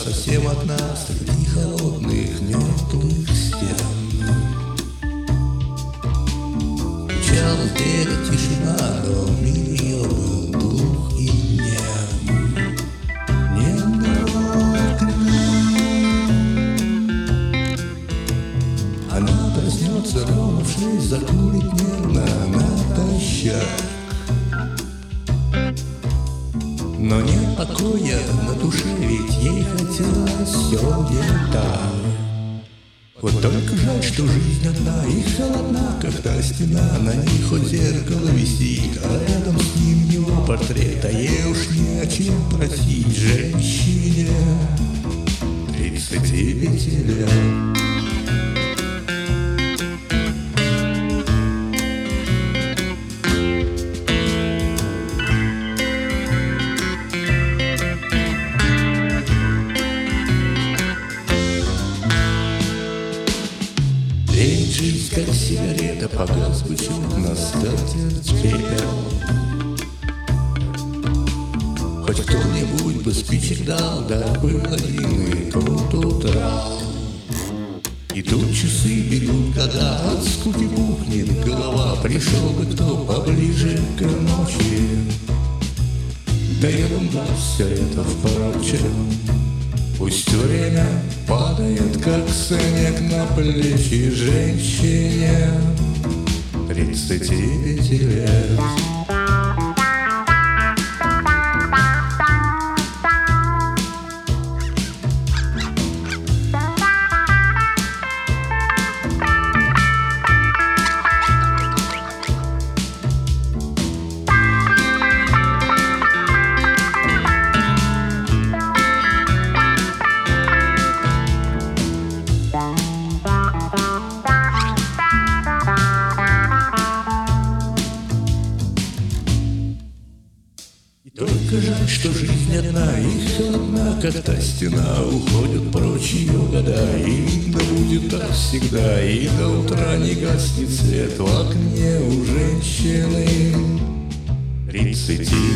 совсем от нас среди холодных мертвых стен. Кричала в двери тишина, но в мире ее был дух и нем. Она проснется ровно в 6, закурит нервно натощак. Но нет покоя на душе, ведь ей хотелось все делать так. Вот только жаль, что жизнь одна и холодна, как та стена. На ней хоть зеркало висит, а рядом с ним его портрет. А ей уж не о чем просить женщине 35 лет. Ведь жизнь как сигарета, погас бычок на скатерть пепел. Хоть кто-нибудь бы спичек дал, да был один и тот утра. И тут часы бегут, когда от скуки пухнет голова. Пришел бы кто поближе к ночи, да ерунда все это впрочем. Пусть время падает, как снег на плечи женщине 35 лет. Только жаль, что жизнь одна и холодна, как та стена. Уходят прочь ее года, и видно будет так всегда. И до утра не гаснет свет в окне у женщины 35